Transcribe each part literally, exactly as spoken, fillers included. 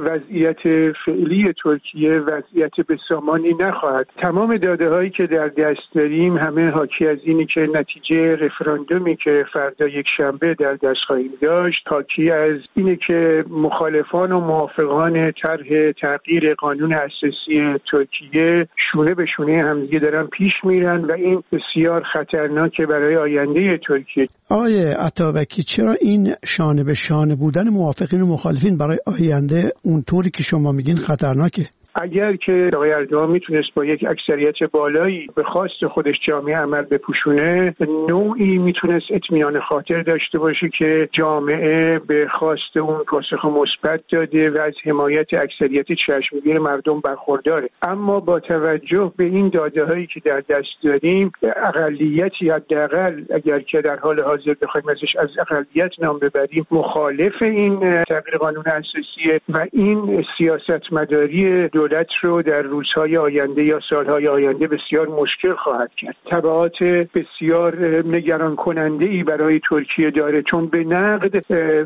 وضعیت فعلی ترکیه وضعیت بسامانی نخواهد. تمام داده هایی که در دست داریم همه حاکی از اینی که نتیجه رفراندومی که فردا یک شنبه در دست خواهیم داشت حاکی از اینه که مخالفان و موافقان طرح تغییر قانون اساسی ترکیه شونه به شونه همدیگه دارن پیش میرن و این بسیار خطرناکه برای آینده ترکیه. آقای عطابکی، چرا این شانه به شانه بودن موافقین و مخالفین برای آینده اونطوری که شما میگین خطرناکه؟ اگر که آقای اردوغان میتونست با یک اکثریت بالایی به خواست خودش جامعه عمل بپوشونه، نوعی میتونست اطمینان خاطر داشته باشه که جامعه به خواست اون پاسخ مثبت داده و از حمایت اکثریت چشمگیر مردم برخورداره. اما با توجه به این داده هایی که در دست داریم، اقلیتی حداقل اگر که در حال حاضر بخوایم ازش از اقلیت نام ببریم مخالف این تغییر قانون اساسی و این سیاستمداری دولت رو در روزهای آینده یا سالهای آینده بسیار مشکل خواهد کرد. تبعات بسیار نگران کننده ای برای ترکیه داره، چون به نقد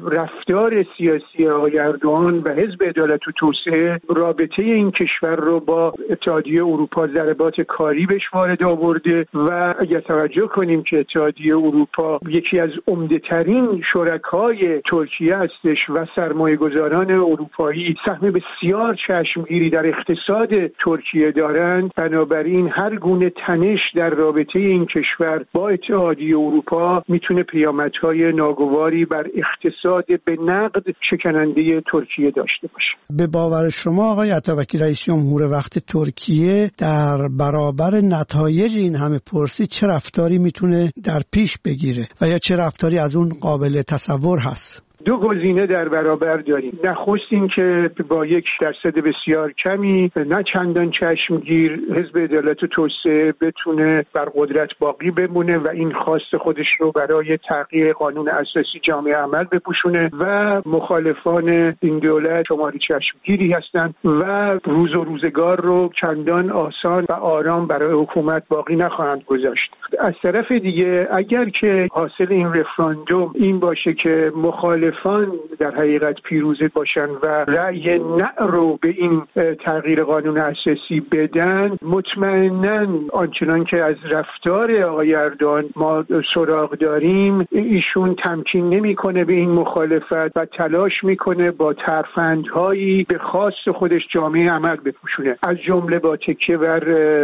رفتار سیاسی آقای اردوغان و حزب عدالت و توسعه رابطه این کشور رو با اتحادیه اروپا ضربات کاری بهش وارد آورده و اگر توجه کنیم که اتحادیه اروپا یکی از عمده‌ترین شرکای ترکیه هستش و سرمایه‌گذاران اروپایی سهم بسیار چشمگیری در اقتصاد ترکیه دارند، بنابراین هر گونه تنش در رابطه این کشور با اتحادیه اروپا میتونه پیامدهای ناگواری بر اقتصاد به نقد شکننده ترکیه داشته باشه. به باور شما آقای عطابکی، رئیس جمهور وقت ترکیه در برابر نتایج این همه پرسی چه رفتاری میتونه در پیش بگیره و یا چه رفتاری از اون قابل تصور هست؟ دو گزینه در برابر داریم. نخست این که با یک درصد بسیار کمی نه چندان چشمگیر حزب عدالت و توسعه بتونه بر قدرت باقی بمونه و این خواست خودش رو برای تغییر قانون اساسی جامعه عمل بپوشونه و مخالفان این دولت شماری چشمگیری هستند و روز و روزگار رو چندان آسان و آرام برای حکومت باقی نخواهند گذاشت. از طرف دیگه اگر که حاصل این رفراندوم این باشه که مخالف در حقیقت پیروز باشن و رأی نه رو به این تغییر قانون اساسی بدن، مطمئناً آنچنان که از رفتار آقای اردوغان ما سراغ داریم، ایشون تمکین نمیکنه به این مخالفت و تلاش میکنه با ترفندهایی به خواست خودش جامعه عمل بپوشونه، از جمله با تکیه بر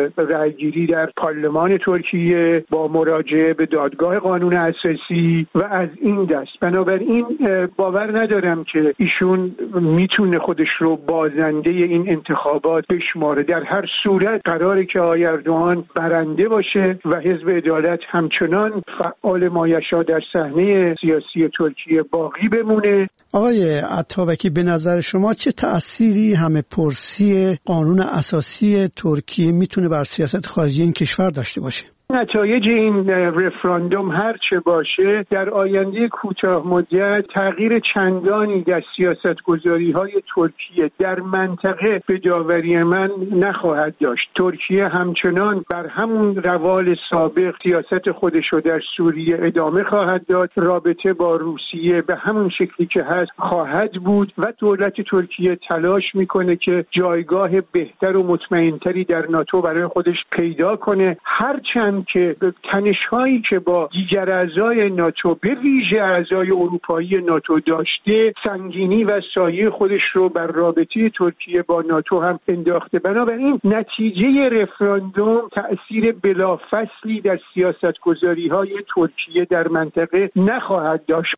رأیگیری در پارلمان ترکیه، با مراجعه به دادگاه قانون اساسی و از این دست. بنابراین باور ندارم که ایشون میتونه خودش رو بازنده این انتخابات بشماره. در هر صورت قراره که آقای اردوغان برنده باشه و حزب عدالت همچنان فعال مایشا در صحنه سیاسی ترکیه باقی بمونه. آقای عطابکی، به نظر شما چه تأثیری همه پرسی قانون اساسی ترکیه میتونه بر سیاست خارجی این کشور داشته باشه؟ نتایج این رفراندوم هر چه باشه در آینده کوتاه مدت تغییر چندانی در سیاست‌گذاری‌های ترکیه در منطقه به داوری من نخواهد داشت. ترکیه همچنان بر همون روال سابق سیاست خودش رو در سوریه ادامه خواهد داد، رابطه با روسیه به همون شکلی که هست خواهد بود و دولت ترکیه تلاش میکنه که جایگاه بهتر و مطمئن‌تری در ناتو برای خودش پیدا کنه، هرچند که تنش‌هایی که با دیگر اعضای ناتو به ویژه اعضای اروپایی ناتو داشته سنگینی و سایه خودش رو بر رابطه ترکیه با ناتو هم انداخته. بنابراین نتیجه رفراندوم تأثیر بلافاصلی در سیاست‌گذاری‌های ترکیه در منطقه نخواهد داشت.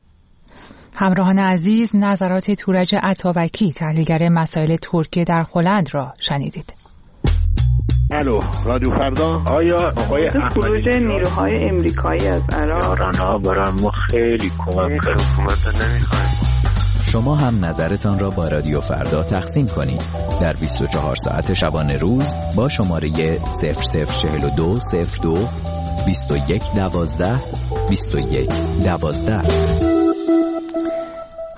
همراهان عزیز، نظرات تورج عطابکی، تحلیلگر مسائل ترکیه در هلند را شنیدید. الو، رادیو فردا. آیا آقای خروج نیروهای امریکایی از عراق ایران‌ها برای ما خیلی کمک کرد. حکومت نمی‌خوایم. شما هم نظرتان را با رادیو فردا تقسیم کنید در بیست و چهار ساعت شبانه روز با شماره صفر صفر چهل و دو صفر دو بیست و یک دوازده بیست و یک دوازده.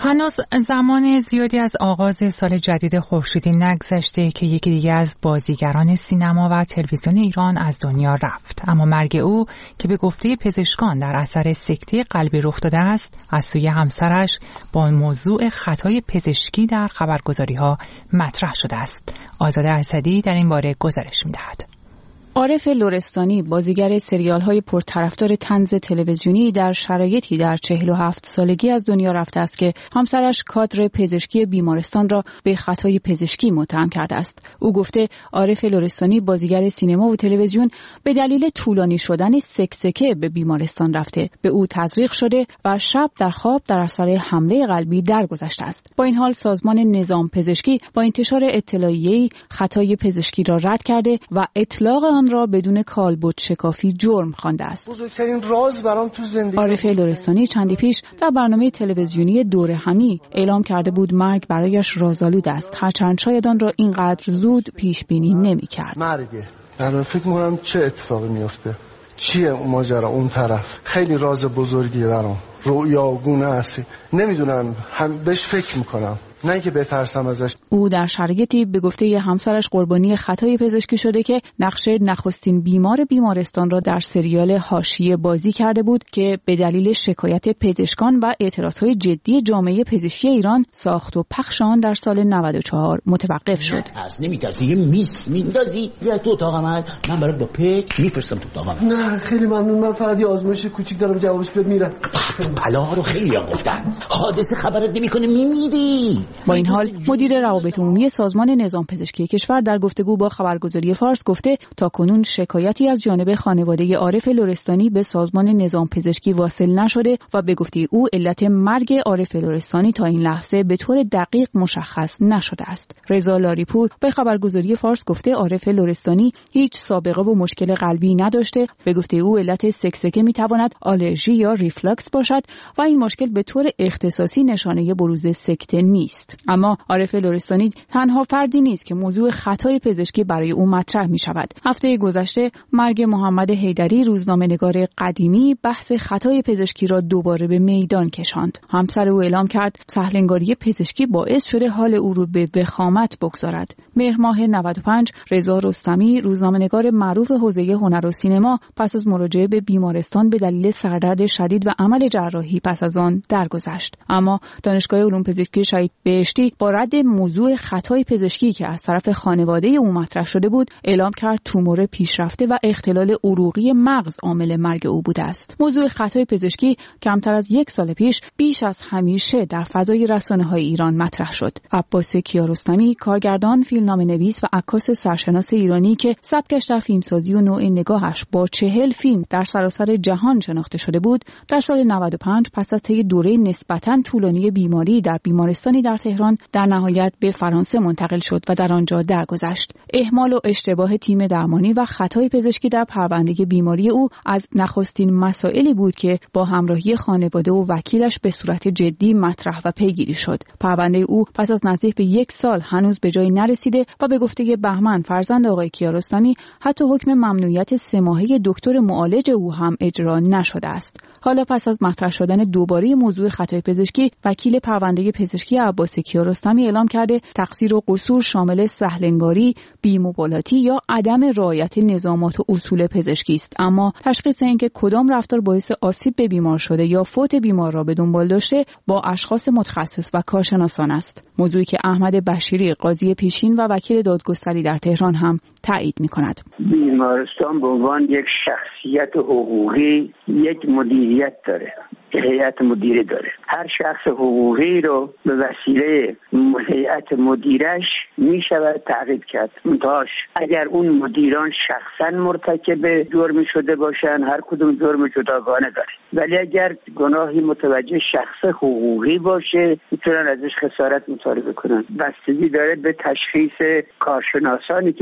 هنوز زمان زیادی از آغاز سال جدید خورشیدی نگذشته که یکی دیگه از بازیگران سینما و تلویزیون ایران از دنیا رفت، اما مرگ او که به گفته پزشکان در اثر سکته قلبی رخ داده است، از سوی همسرش با موضوع خطای پزشکی در خبرگزاری‌ها مطرح شده است. آزاده اسدی در این باره گزارش می‌دهد. عارف لرستانی بازیگر سریال‌های پرطرفدار طنز تلویزیونی در شرایطی در چهل و هفت سالگی از دنیا رفته است که همسرش کادر پزشکی بیمارستان را به خطای پزشکی متهم کرده است. او گفته عارف لرستانی بازیگر سینما و تلویزیون به دلیل طولانی شدن سکسکه به بیمارستان رفته، به او تزریق شده و شب در خواب در اثر حمله قلبی درگذشته است. با این حال سازمان نظام پزشکی با انتشار اطلاعیه‌ای خطای پزشکی را رد کرده و اطلاق آن را بدون کالبد شکافی جرم خوانده است. بزرگترین راز برام تو زندگی عارف لرستانی چندی پیش در برنامه تلویزیونی دور همی اعلام کرده بود مرگ برایش رازآلود است، هرچند شاید آن را اینقدر زود پیش بینی نمی‌کرد. مرگه. در فکر می‌کنم چه اتفاقی میفته. چیه اون ماجرا اون طرف؟ خیلی راز بزرگی برام. رویاگونه است. نمیدونم، هم بهش فکر می‌کنم. نه اینکه بترسم ازش. او در شرایطی به گفته همسرش قربانی خطای پزشکی شده که نقش نخستین بیمار بیمارستان را در سریال حاشیه بازی کرده بود که به دلیل شکایت پزشکان و اعتراضهای جدی جامعه پزشکی ایران ساخت و پخش آن در سال نود و چهار متوقف شد. از نمی‌ترسی یه میس میندازی یا تو اتاق عمل من برات با پک میفرستم تو اتاق عمل. نه خیلی ممنون، من فقط یه آزمایش کوچیک دارم جوابش بیاد میرم. بلا رو خیلی ها گفتن. حادثه خبرت نمی‌کنه میمیری. با این حال مدیر روابط عمومی سازمان نظام پزشکی کشور در گفتگو با خبرگزاری فارس گفته تاکنون شکایتی از جانب خانواده عارف لرستانی به سازمان نظام پزشکی واصل نشده و به گفته او علت مرگ عارف لرستانی تا این لحظه به طور دقیق مشخص نشده است. رضا لاریپور به خبرگزاری فارس گفته عارف لرستانی هیچ سابقه و مشکل قلبی نداشته. به گفته او علت سکسکه میتواند آلرژی یا ریفلاکس باشد و این مشکل به طور اختصاصی نشانه بروز سکته نیست. اما عارف لرستانی تنها فردی نیست که موضوع خطای پزشکی برای او مطرح می شود. هفته گذشته مرگ محمد حیدری روزنامه‌نگار قدیمی بحث خطای پزشکی را دوباره به میدان کشاند. همسر او اعلام کرد سهلنگاری پزشکی باعث شده حال او را به وخامت بگذارد. مهر ماه نود و پنج رضا رستمی روزنامه‌نگار معروف حوزه هنر و سینما پس از مراجعه به بیمارستان به دلیل سردرد شدید و عمل جراحی پس از آن درگذشت. اما دانشگاه علوم پزشکی شهید بهشتی با رد موضوع خطای پزشکی که از طرف خانواده او مطرح شده بود اعلام کرد تومور پیشرفته و اختلال عروقی مغز عامل مرگ او بوده است. موضوع خطای پزشکی کمتر از یک سال پیش بیش از همیشه در فضای رسانه‌های ایران مطرح شد. عباس کیارستمی کارگردان، فیلمنامه‌نویس و عکاس سرشناس ایرانی که سبکش در فیلمسازی و نوع نگاهش با چهل فیلم در سراسر جهان شناخته شده بود، در سال نود و پنج پس از طی دوره نسبتاً طولانی بیماری در بیمارستانی در تهران در نهایت به فرانسه منتقل شد و در آنجا درگذشت. اهمال و اشتباه تیم درمانی و خطای پزشکی در پرونده بیماری او از نخستین مسائلی بود که با همراهی خانواده و وکیلش به صورت جدی مطرح و پیگیری شد. پرونده او پس از نزدیک به یک سال هنوز به جایی نرسیده و به گفته بهمن فرزند آقای کیارستمی حتی حکم ممنوعیت سه ماهه دکتر معالج او هم اجرا نشده است. حالا پس از مطرح شدن دوباره موضوع خطای پزشکی، وکیل پرونده پزشکی عباس کیارستمی اعلام کرده تقصیر و قصور شامل سهلنگاری، بی‌مبالاتی یا عدم رعایت نظامات و اصول پزشکی است. اما تشخیص اینکه کدام رفتار باعث آسیب به بیمار شده یا فوت بیمار را به دنبال داشته با اشخاص متخصص و کارشناسان است. موضوعی که احمد بشیری قاضی پیشین و وکیل دادگستری در تهران هم تایید می‌کند. بیمارستان به عنوان یک شخصیت حقوقی یک مدیریت داره، هیئت مدیره داره. هر شخص حقوقی رو به وسیله هیئت مدیرش می شود تعقیب کرد. منتهاش اگر اون مدیران شخصا مرتکب جرمی شده باشن، هر کدوم جرم جداگانه داره، ولی اگر گناهی متوجه شخص حقوقی باشه میتونن ازش خسارت مطالبه کنن. بستگی داره به تشخیص کارشناسانی که در این باره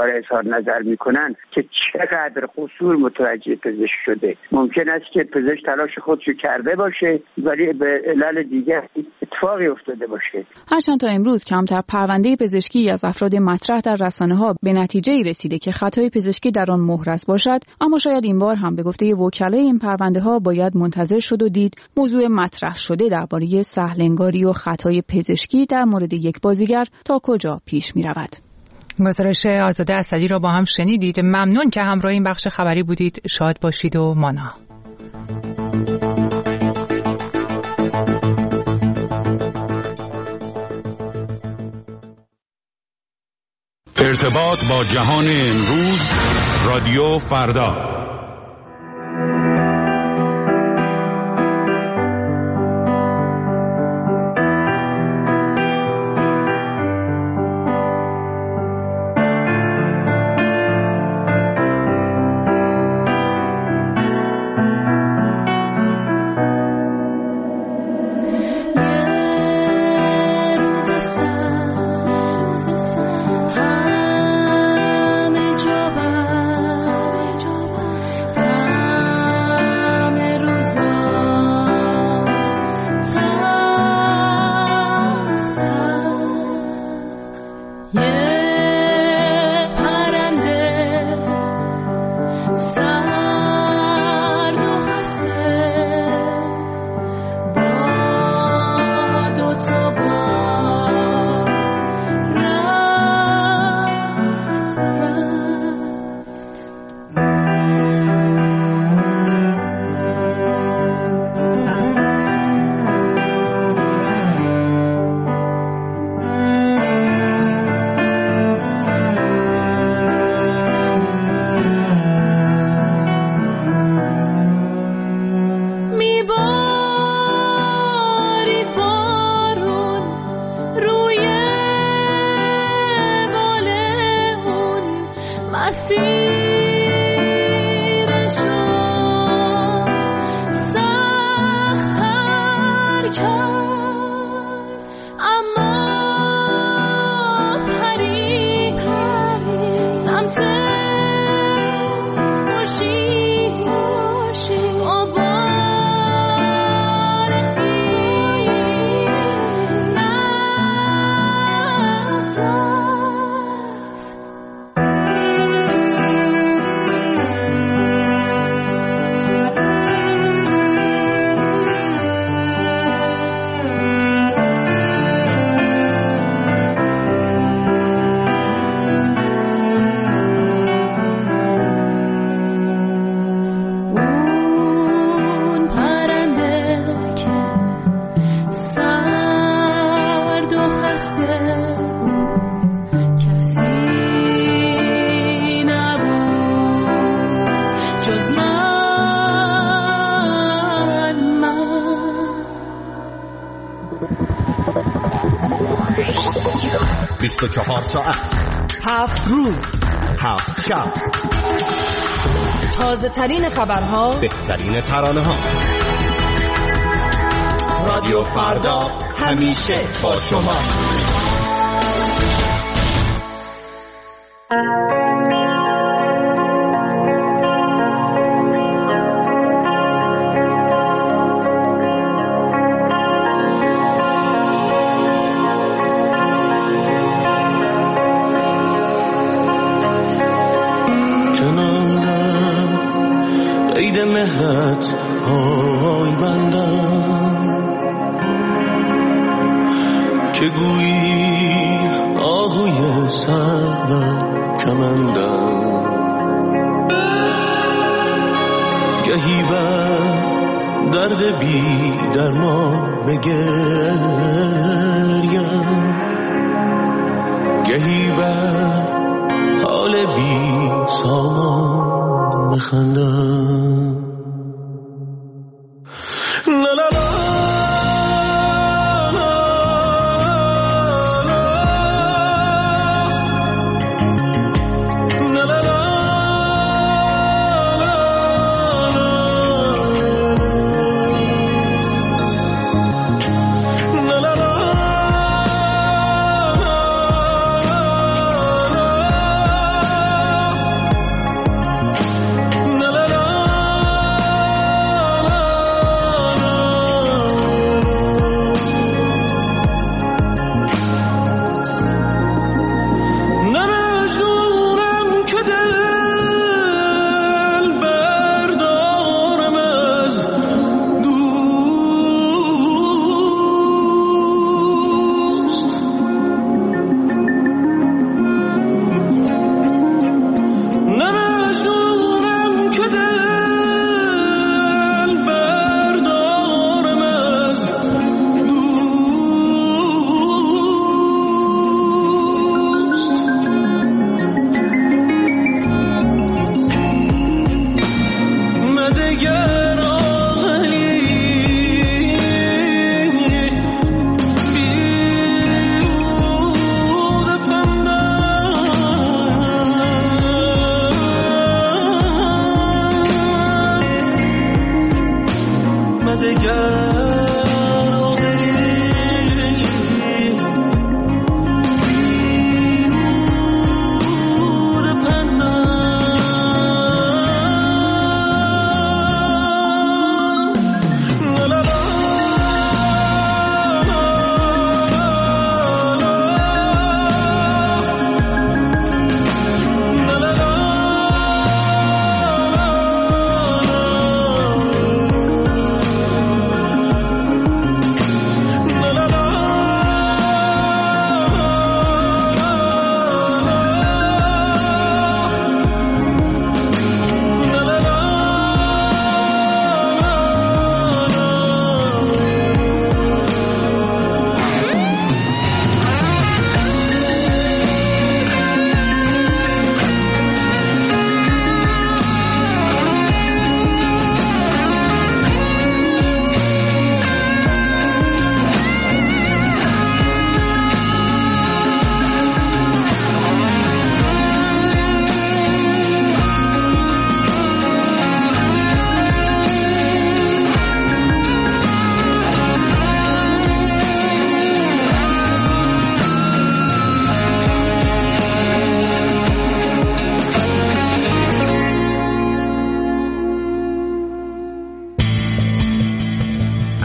درباره اظهار نظر میکنن که چقدر قصور متوجه پزشک شده. ممکن است که پزشک تلاش خودشو کرده باشه ولی به علل دیگر اتفاقی افتاده باشه. هرچند تا امروز کمتر پرونده پزشکی از افراد مطرح در رسانه‌ها به نتیجه‌ای رسیده که خطای پزشکی در آن محرز باشد، اما شاید این بار هم به گفته وکلای این پرونده‌ها باید منتظر شد و دید موضوع مطرح شده درباره سهل‌انگاری و خطای پزشکی در مورد یک بازیگر تا کجا پیش می‌رود. گزارش آزاده اسدی را با هم شنیدید. ممنون که همراه این بخش خبری بودید. شاد باشید و مانا. ارتباط با جهان امروز، رادیو فردا. بیست و چهار ساعت، هفت روز، هفت شب، تازه ترین خبرها، بهترین ترانه ها. رادیو فردا همیشه با شماست.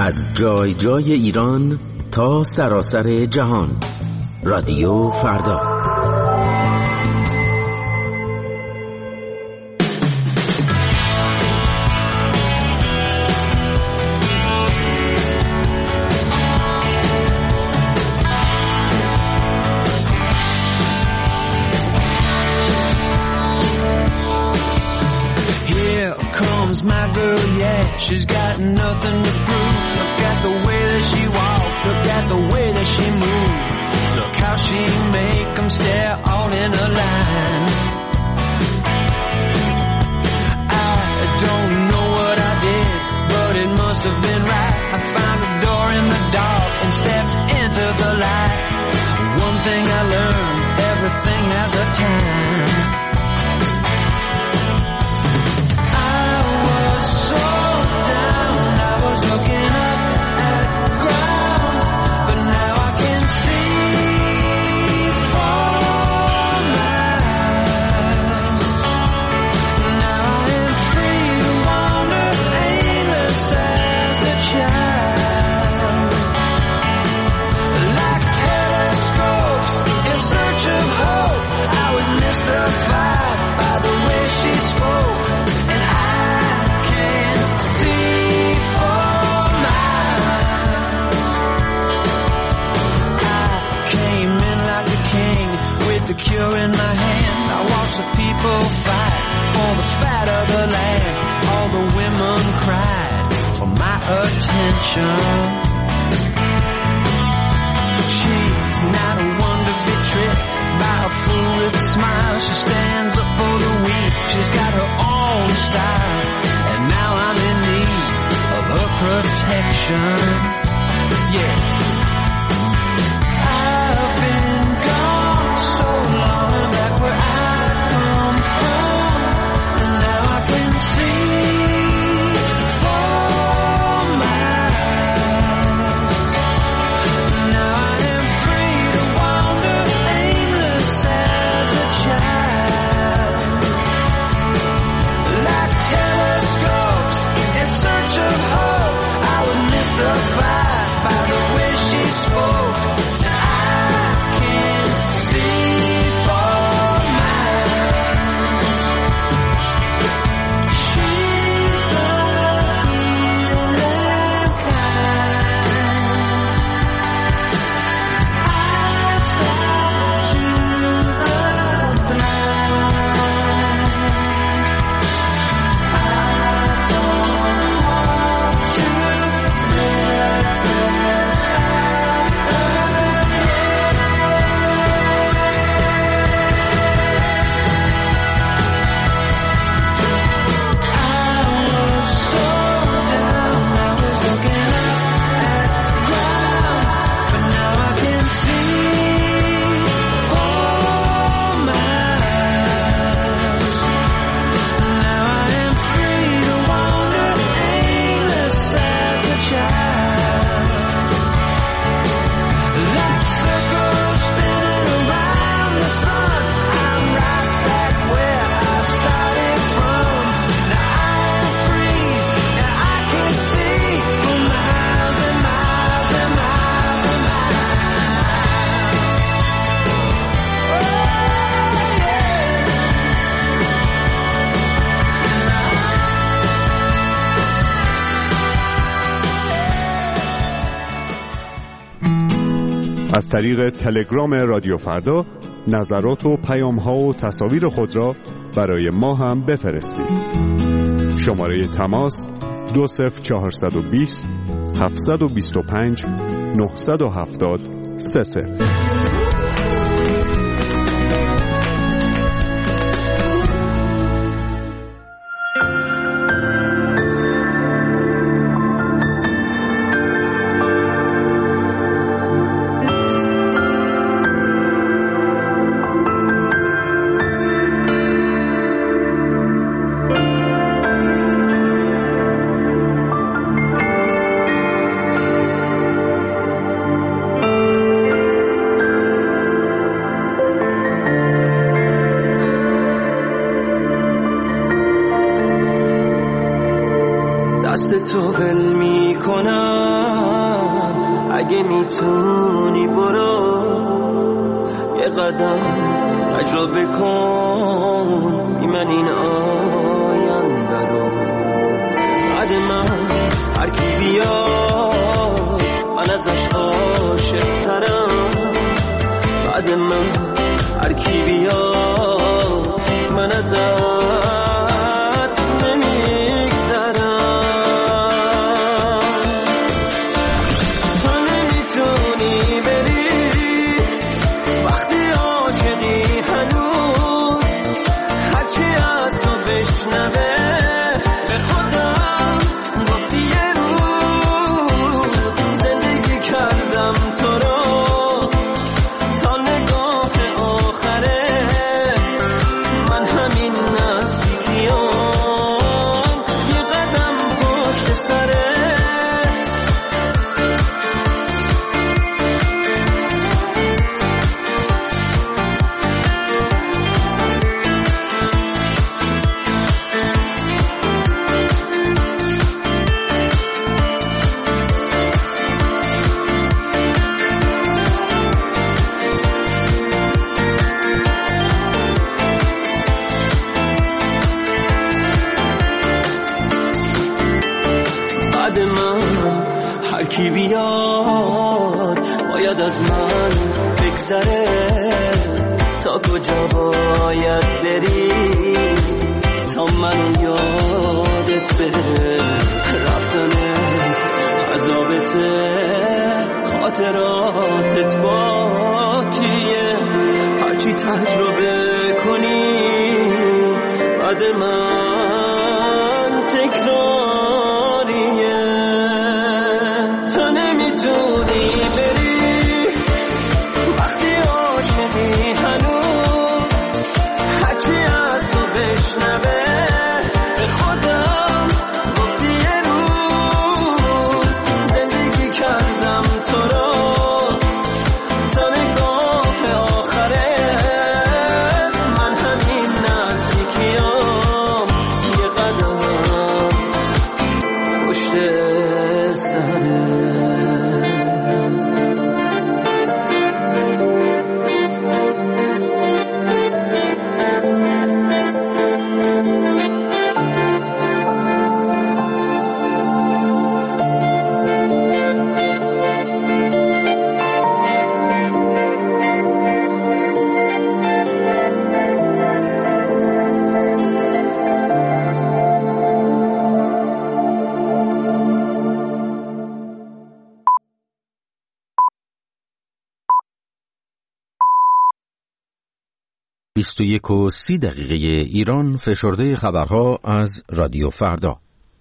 از جای جای ایران تا سراسر جهان. رادیو فردا. My girl, yeah, she's got nothing to prove. Look at the way that she walks, look at the way that she moves. Look how she make them stare all in a line. I don't know what I did, but it must have been right. I found a door in the dark and stepped into the light. One thing I learned, everything has a time. Looking up at ground, but now I can see for miles. Now I am free to wander aimless as a child. Like telescopes in search of hope, I was mystified by the way she spoke, and I can't see. The cure in my hand, I watched the people fight for the fat of the land. All the women cried for my attention. She's not a one to be tricked by a fool with a smile. She stands up for the weak, she's got her own style, and now I'm in need of her protection. Yeah, I've been gone so long back where I come from, and now I can see for miles. Now I am free to wander aimless as a child. Like telescopes in search of hope, I was mystified by the way she spoke, and I can't see for miles. She's the healing kind. Eyes out to the blind. I don't want to live without her. I was so down, I was looking up at ground, but now I can see for miles. Now I am free to wander aimless as a child. Like circles spinning around the sun, I'm right back where I started from. Now I am free, and I can see for miles and miles and miles and miles. Oh, از طریق تلگرام رادیو فردا نظرات و پیام‌ها و تصاویر خود را برای ما هم بفرستید. شماره تماس دو صفر چهارصد و بیست هفتصد و بیست و پنج نهصد و هفتاد سه صفر. اگه میتونی برو یه قدم تجربه کن بی من این آینده رو. بعد من هر کی بیاد من ازش عاشق ترم. بعد من هر کی بیاد من ازت تا کجا باید بری تا منو یادت بره. رفتن عذابته خاطراتت باکیه. هرچی تجربه کنی بعد من تکراریه. تو نمیتونی بری هنوز هرچی از تو بشنوه. به خودم گفتی یه روز زندگی کردم تو رو تا نگاه آخره. من همین نزدیکیام یه قدم پشت سره. بیست و یک و سی دقیقه ایران، فشرده خبرها از رادیو فردا.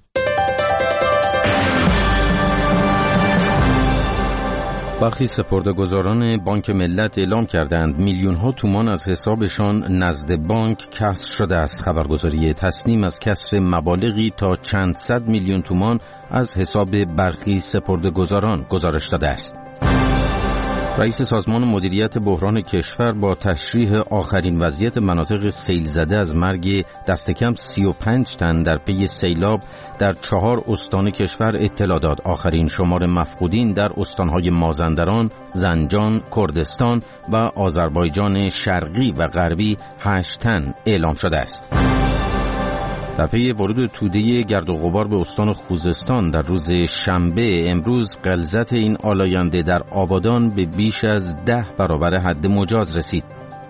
برخی سپرده‌گذاران بانک ملت اعلام کردند میلیون ها تومان از حسابشان نزد بانک کسر شده است. خبرگزاری تصنیم از کسر مبالغی تا چند صد میلیون تومان از حساب برخی سپرده‌گذاران گزارش داده است. رئیس سازمان مدیریت بحران کشور با تشریح آخرین وضعیت مناطق سیل زده از مرگ دست کم سی و پنج تن در پی سیلاب در چهار استان کشور اطلاع داد. آخرین شمار مفقودین در استانهای مازندران، زنجان، کردستان و آذربایجان شرقی و غربی هشت تن اعلام شده است. در پی ورود توده گرد و غبار به استان خوزستان در روز شنبه امروز غلظت این آلاینده در آبادان به بیش از ده برابر حد مجاز رسید.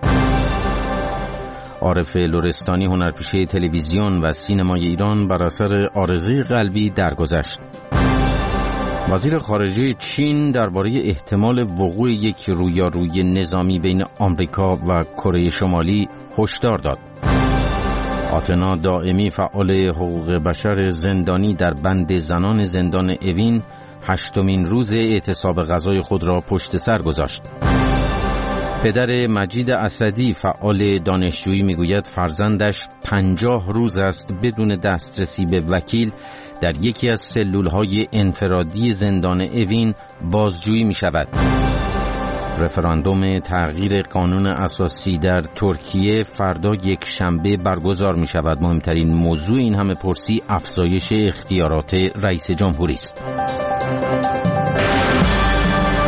عارف لرستانی هنرپیشه تلویزیون و سینمای ایران بر اثر عارضه قلبی درگذشت. وزیر خارجه چین درباره احتمال وقوع یک رویارویی نظامی بین آمریکا و کره شمالی هشدار داد. آتنا دائمی فعال حقوق بشر زندانی در بند زنان زندان اوین هشتمین روز اعتصاب غذای خود را پشت سر گذاشت. پدر مجید اسدی فعال دانشجویی میگوید فرزندش پنجاه روز است بدون دسترسی به وکیل در یکی از سلولهای انفرادی زندان اوین بازجویی می شود. رفراندوم تغییر قانون اساسی در ترکیه فردا یک شنبه برگزار می شود. مهمترین موضوع این همه پرسی افزایش اختیارات رئیس جمهوری است.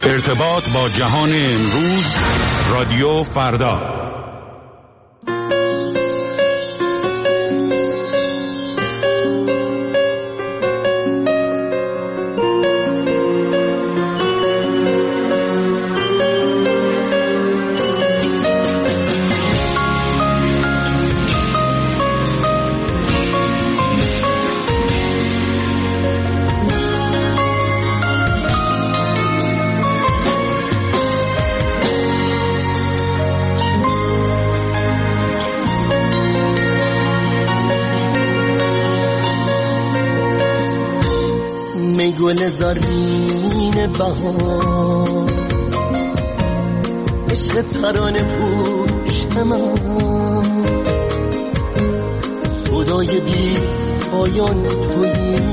ارتباط با جهان امروز، رادیو فردا. گل زرین بهار عشق ترانه پوش من صدای بی پایان تویی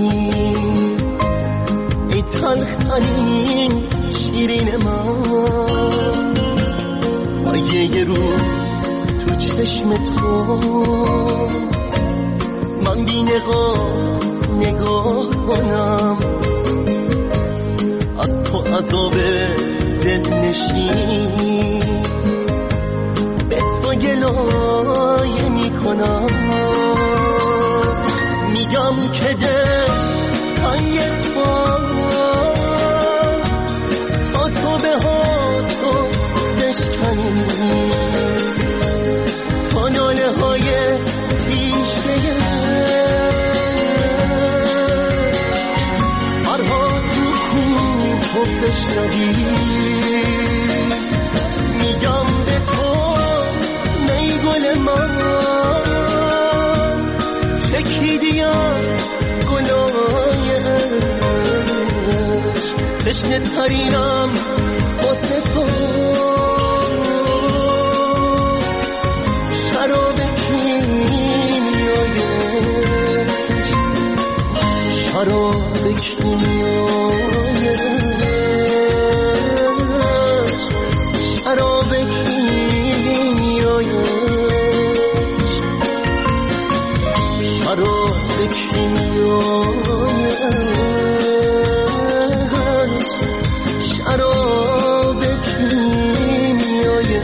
ای تلخترین شیرین من مایه یه روز تو چشم تو من بی نقاب نگاه کنم از تو عذاب دل نشین به تو گلایه میکنم میگم که دل تنگ تو تا تو به ها تو بشکنی تا ناله های تیشه بشنوی میگم به تو نی گل من چکیدیم گلای عشق تشنه ترینم واسه تو شراب کیمیای شراب کیمیای شراب کیمیای شراب کیمیای شراب کیمیای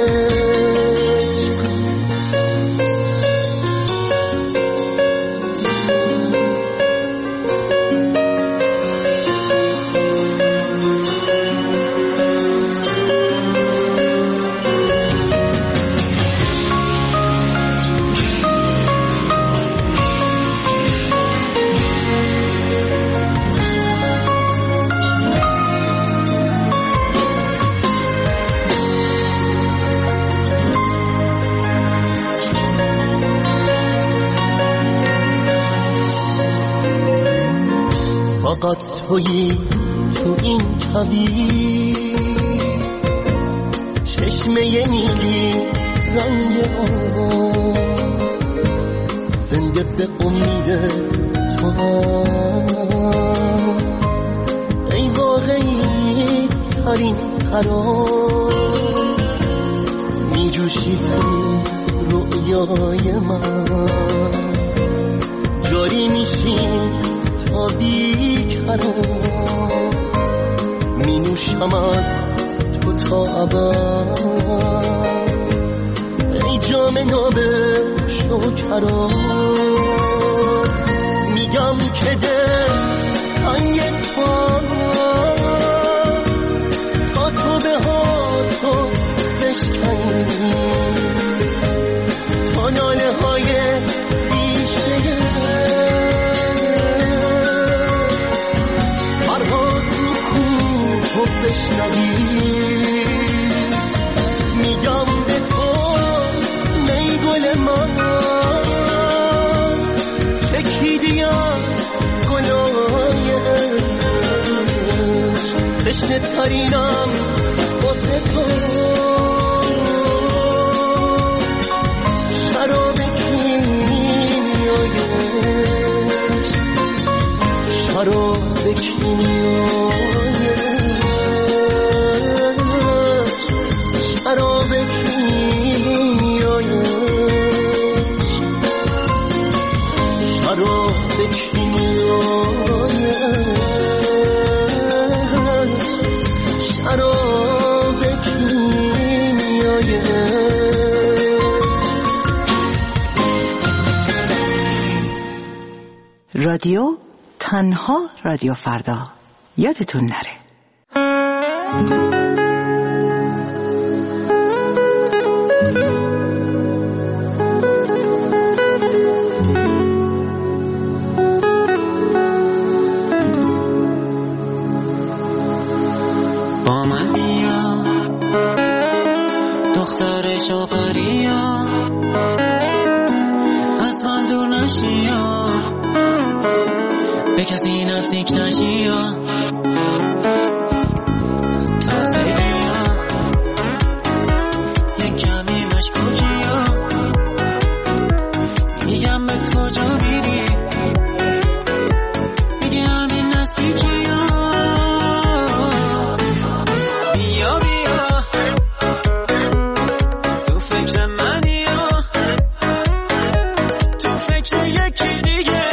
فقط تویی تو این کویر چشمه نیلی رنگ آب زنده به امید تو ای واقعی ترین خراب می جوشی تو رویای من جاری میشی تا بیکرار می نوشم از تو تا ابد ای جام ناب شکرا میگم که دل تنگ تو تا تو به ها تو بشکنی تا ناله های تیشه بشنوی میگم به تو نی گل من چکیدیم گلای عشق تشنه ترینم واسه تو شراب کیمیای شراب کیمیای شراب کیمیای شراب کیمیای رادیو، تنها رادیو فردا. یادتون نره. با من بیا دختر شوپریا، از من دور نشیا، به کسی نزدیک نشیا، تازه بیا یک کمی مشکوکیا، میگم به کجا میری، میگه همین نزدیکیا. بیا بیا تو فکر منی، تو فکر یکی دیگه،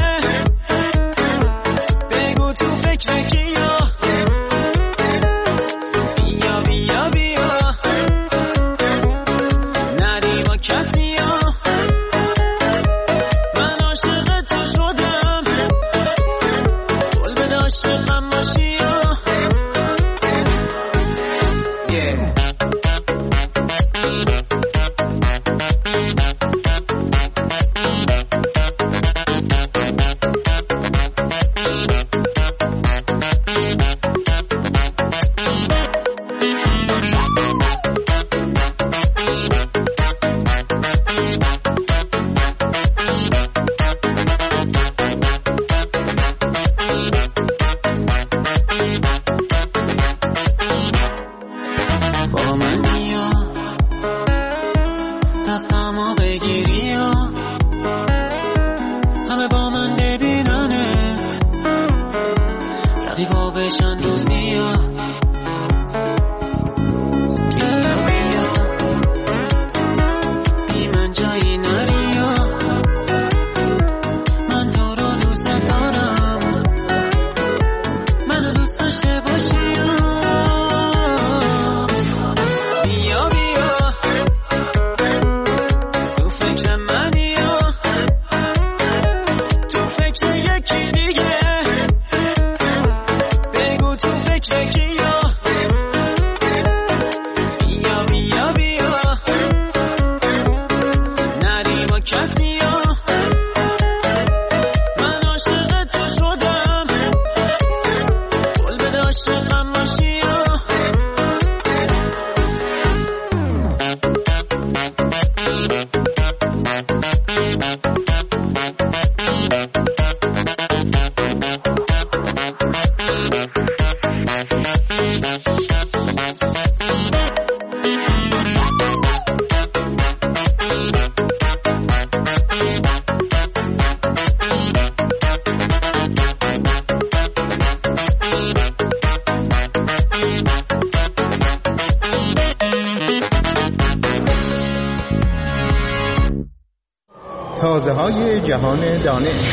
بگو تو فکر کیا. بیا بیا بیا نری با کسی ها، من عاشق تو شدم، قول بده عاشقم باشی ها. Yeah. با من بیا دستمو بگیری ها، همه با من ببیننت، رقیبا بشن روزی ها. بیا بیا بی من جایی نری ها، من تو رو دوست دارم، منو دوست داشته باشی ها. بیا بیا تو فکر منی، تو فکر یکی دیگه، بگو تو فکر کیا. بیا بیا بیا نری با کسی ها، من عاشق تو شدم، قول بده عاشقم باشی ها. تازه های جهان دانش.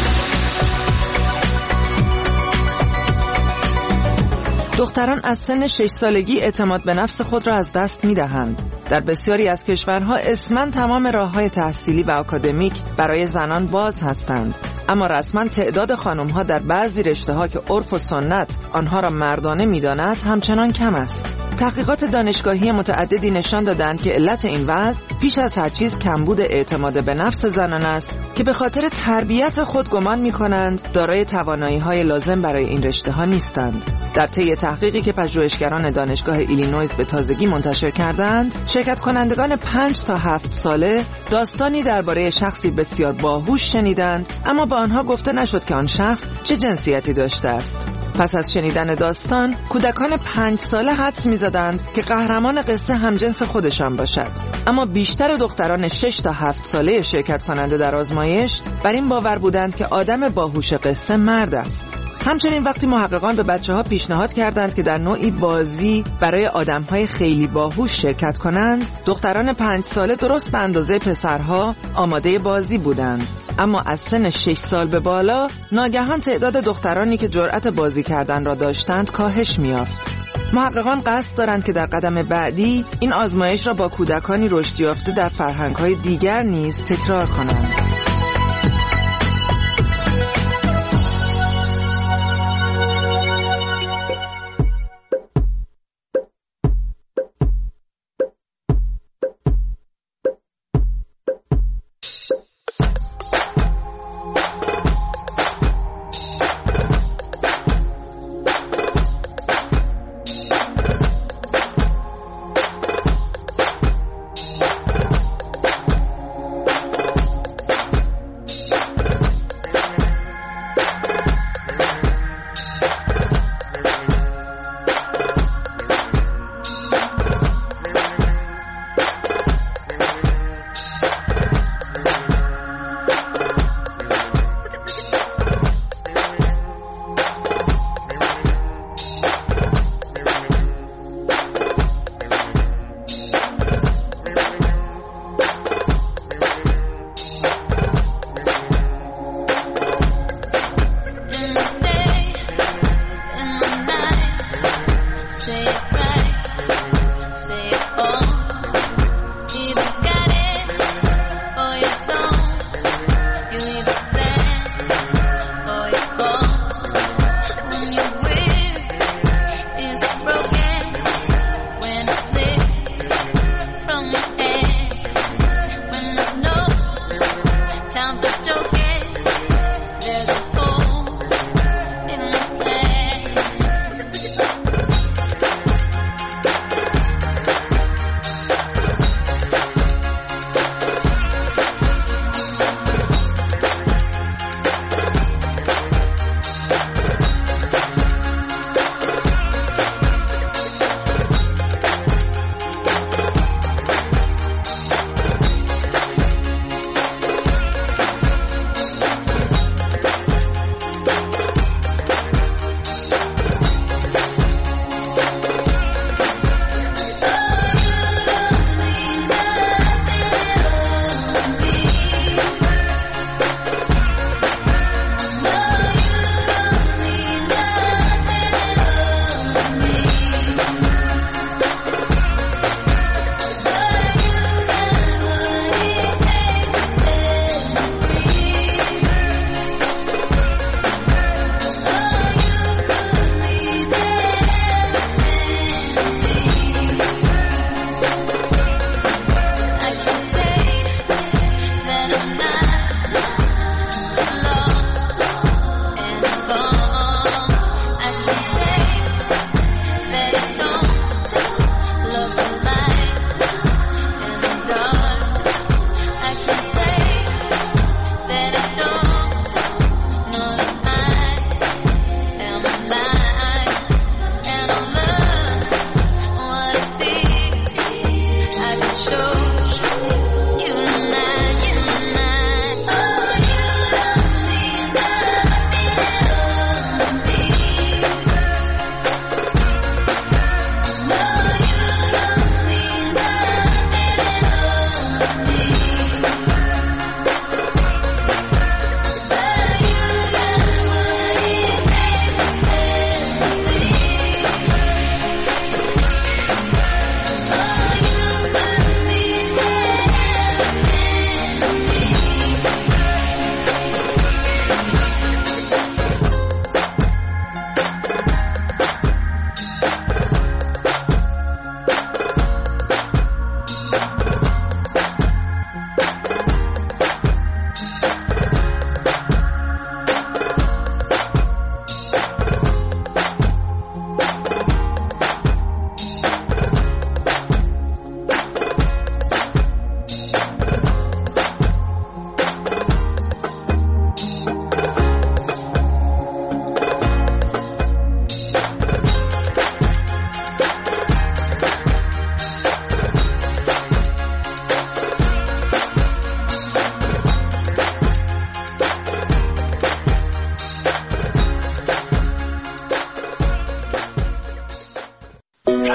دختران از سن شش سالگی اعتماد به نفس خود را از دست می دهند. در بسیاری از کشورها اسماً تمام راه‌های تحصیلی و آکادمیک برای زنان باز هستند، اما رسما تعداد خانم‌ها در بعضی رشته‌ها که عرف و سنت آنها را مردانه می‌داند همچنان کم است. تحقیقات دانشگاهی متعددی نشان دادند که علت این وضع پیش از هر چیز کمبود اعتماد به نفس زنان است که به خاطر تربیت خود گمان می‌کنند دارای توانایی‌های لازم برای این رشته‌ها نیستند. در طی تحقیقی که پژوهشگران دانشگاه ایلینویز به تازگی منتشر کردند، شرکت کنندگان پنج تا هفت ساله داستانی درباره شخصی بسیار باهوش شنیدند، اما به آنها گفته نشد که آن شخص چه جنسیتی داشته است. پس از شنیدن داستان، کودکان پنج ساله حدس می‌زدند که قهرمان قصه همجنس خودشان باشد، اما بیشتر دختران شش تا هفت ساله شرکت کننده در آزمایش بر این باور بودند که آدم باهوش قصه مرد است. همچنین وقتی محققان به بچه‌ها پیشنهاد کردند که در نوعی بازی برای آدم‌های خیلی باهوش شرکت کنند، دختران پنج ساله درست به اندازه پسرها آماده بازی بودند. اما از سن شش سال به بالا ناگهان تعداد دخترانی که جرأت بازی کردن را داشتند کاهش می‌یافت. محققان قصد دارند که در قدم بعدی این آزمایش را با کودکانی رشد یافته در فرهنگ‌های دیگر نیز تکرار کنند.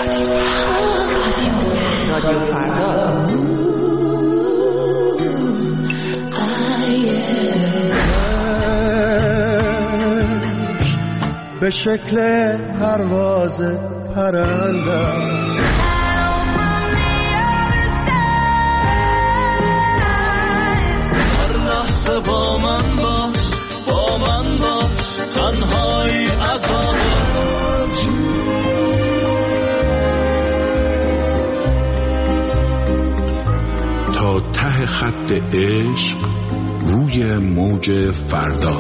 رادیو فردا. به شکل پرواز پرنده هر لحظه با من باش، با من باش، تنهایی عذابت. تا ته خط عشق روی موج فردا.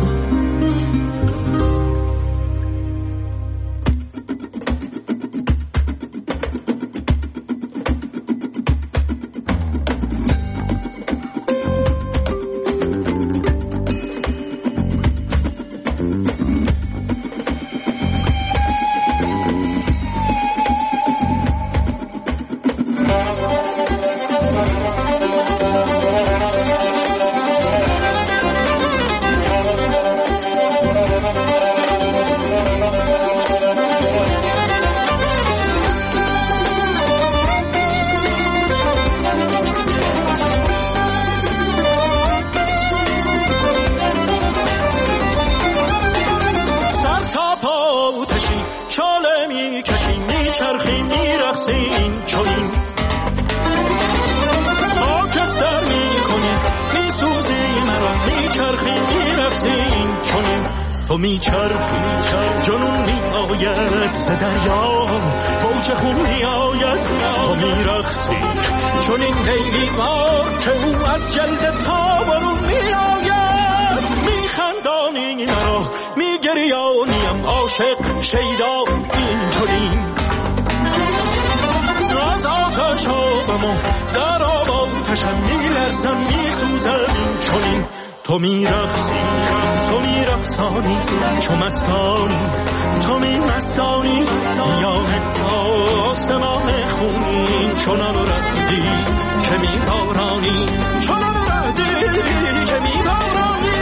تو میچرخی جنون میآید ز دریا، موج خون میآید تو میرقصی چون این لیلی مار که او از جلد تابرون میآید. میخندانی مرا میگریانیم عاشق شیدا اینطوریم، از آتش آبم و در آب آتشم میلرزم میسوزم اینچنین. تو میرقصی تو میرقصانی چو مستانی، تو میمستانی میان آسمان خونی. چنان ردی که میبارانی، چنان ردی که میبارانی.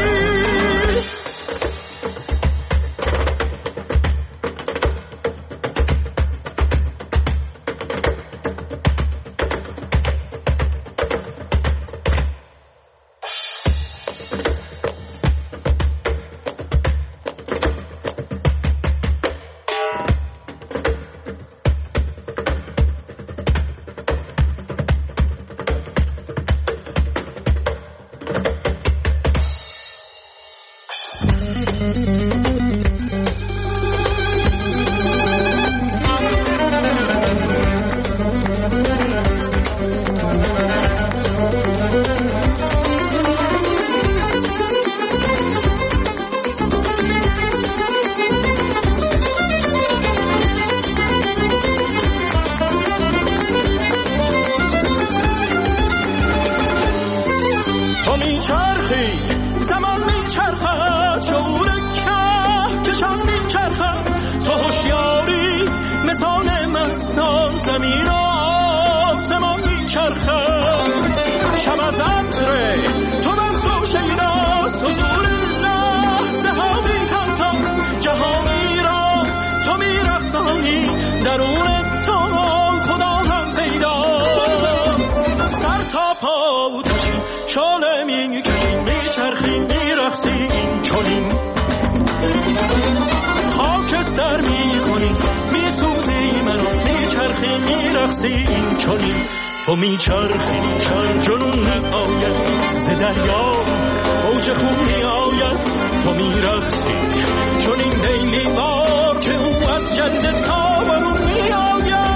تو میچرخی جنون میآید ز دریا، موج خون میآید تو میرقصی چون این لیلی مار که او از جلد تابرون میآید.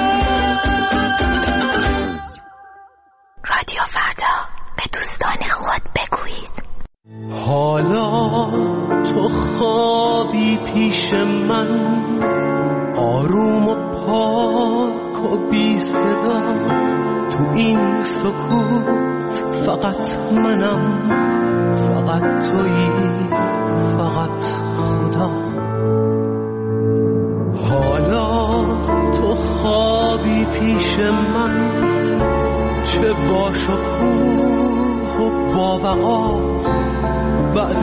رادیو فردا به دوستان خود بگویید. حالا تو خوابی پیش من، آروم و پاک و بی صدا. تو این سکوت فقط منم، فقط تویی، فقط خدا. حالا تو خوابی پیش من، چه با شکوه و با وقار. بعد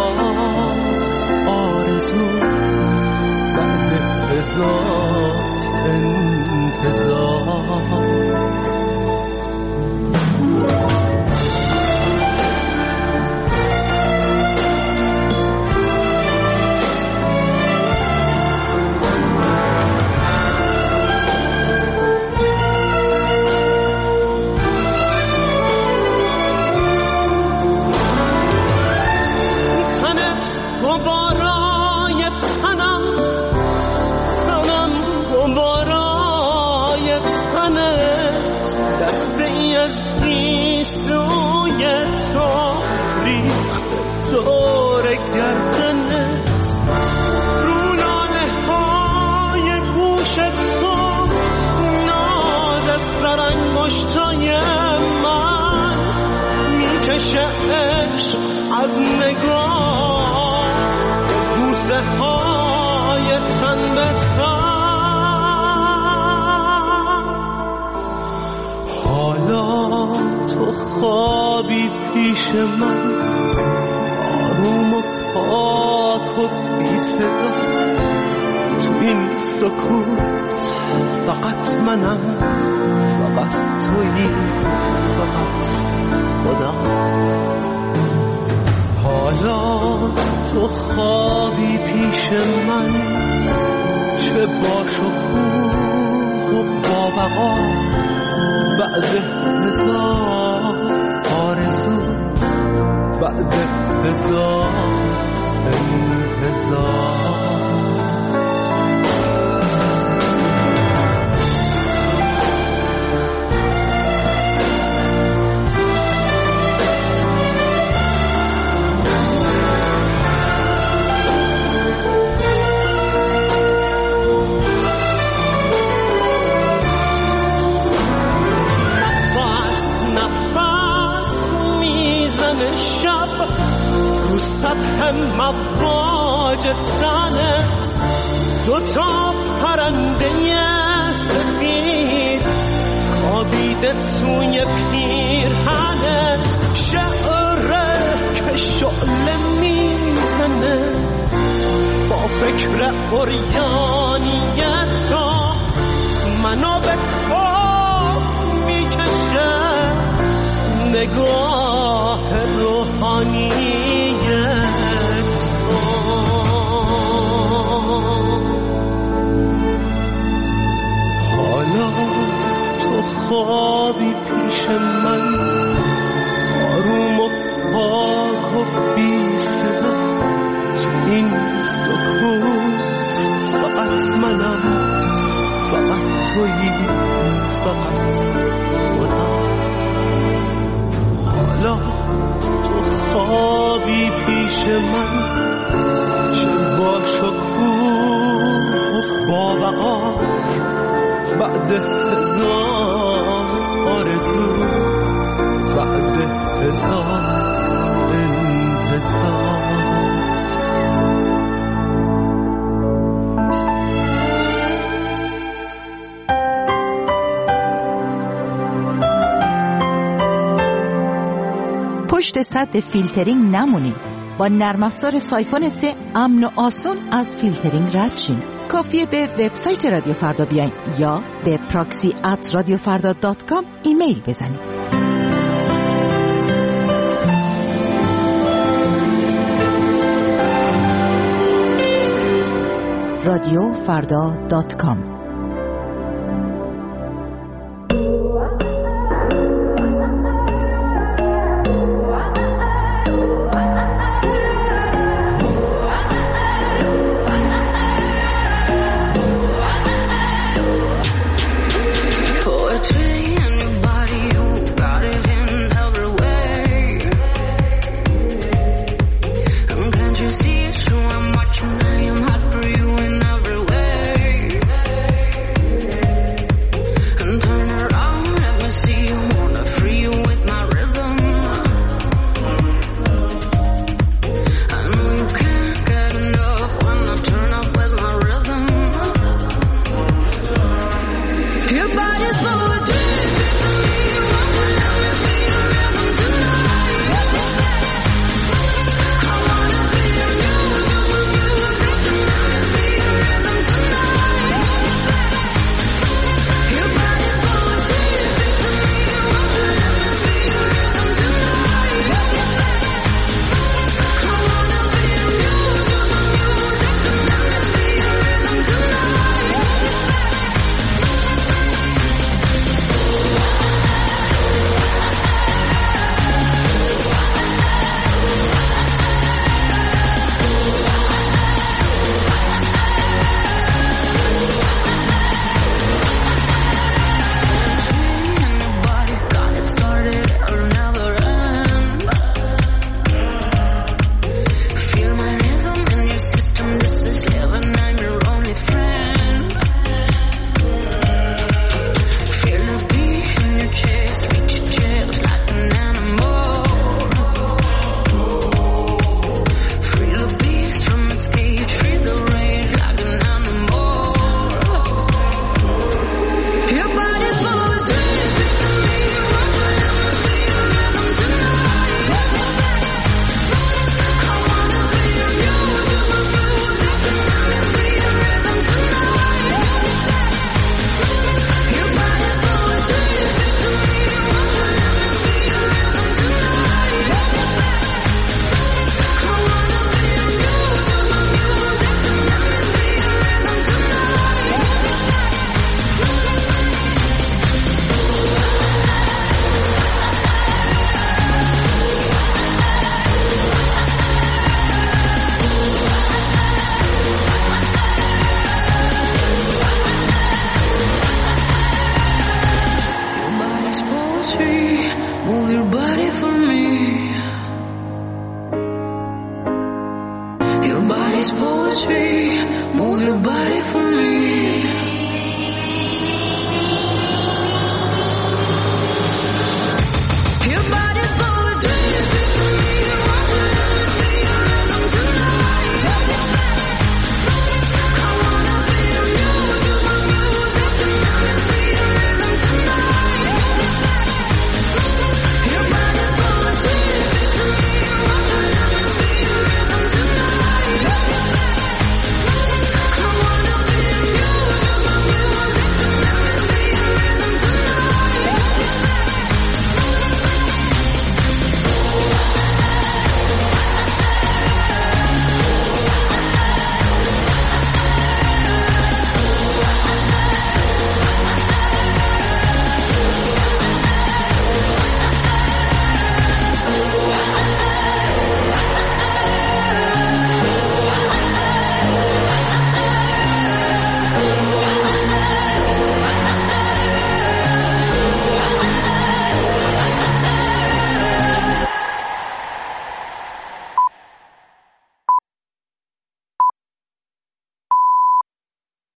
هزار آرزو، بعد هزار خوابی پیش من آروم و پاک و بی صدا تو این سکوت فقط منم فقط تویی فقط خدا حالا تو خوابی پیش من چه با شکوه و با بقا بعد هزار آرزو بعد هزار انتظار سطح مواج تنت دو تا پرنده سفید خوابیده توی پیرهنت شعره که شعله میزنه با فکر عریانیت تا منو به کف میکشه نگاه روحانیت حالا تو خوابی پیش من آروم و پاک و بی صدا تو این سکوت فقط منم فقط تویی فقط خدا حالا تو خوابی پیش من چه با شکوه با بقا بعد هزار آرزو بعد هزار انتظار پشت سد فیلترینگ نمونین. با نرم افزار سایفون سه امن و آسون از فیلترینگ رد شین. کافیه به وبسایت رادیو فردا بیاین یا به پراکسی ات رادیو فردا دات کام ایمیل بزنید. رادیو فردا دات کام